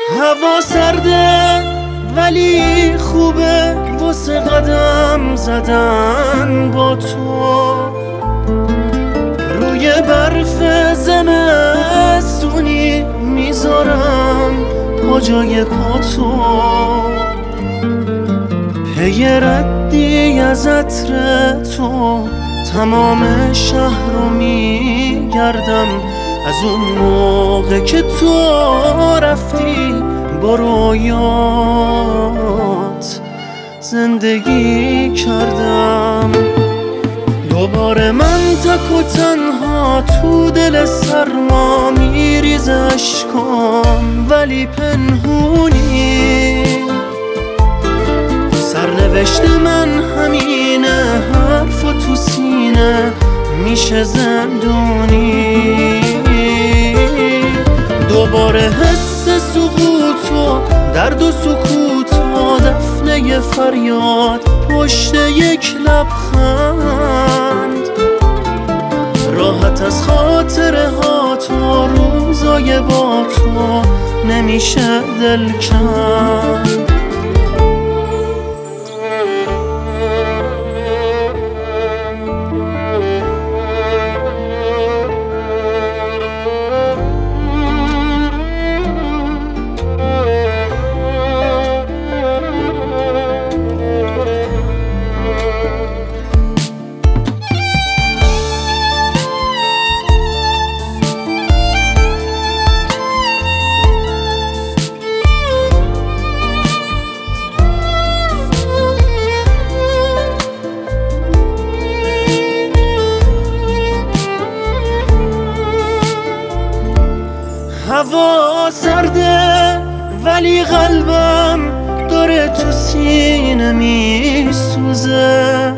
هوا سرده ولی خوبه واسه قدم زدن با تو، روی برف زمستونی میذارم پا جای پا تو، پی ردی از عطر تو تمام شهر رو میگردم، از اون موقع که تو رفتی با رویات زندگی کردم. دوباره من تک و تنها تو دل سرما میریزه اشکام، ولی پنهونی سرنوشت من همینه، حرف و تو سینه میشه زندونی. دوباره حس سقوط و درد و سکوت و دفنه فریاد پشت یک لبخند، راحت از خاطره ها تو روزای با تو نمیشه دل کند. هوا سرده ولی قلبم داره تو سینه میسوزه،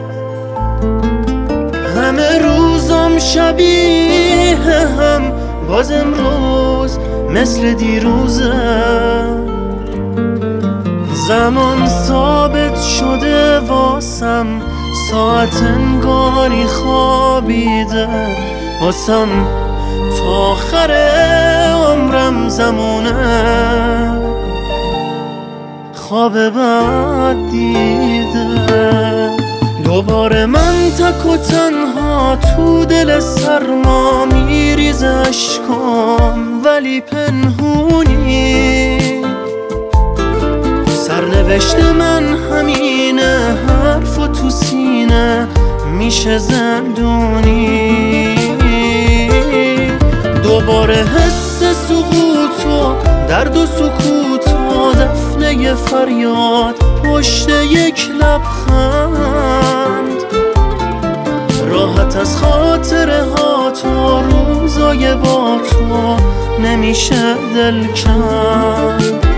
همه روزم شبیه هم باز امروز مثل دیروزه، زمان ثابت شده واسم، ساعت انگاری خوابیده واسم، تا آخر عمرم زمونه خواب بد دیده. دوباره من تک و تنها تو دل سرما میریزه اشکام، ولی پنهونی سرنوشت من همینه، حرف و تو سینه میشه زندونی. دوباره حس سقوط و درد و سکوت و دفنه فریاد پشت یک لبخند، راحت از خاطره ها تو روزای با تو نمیشه دل کند.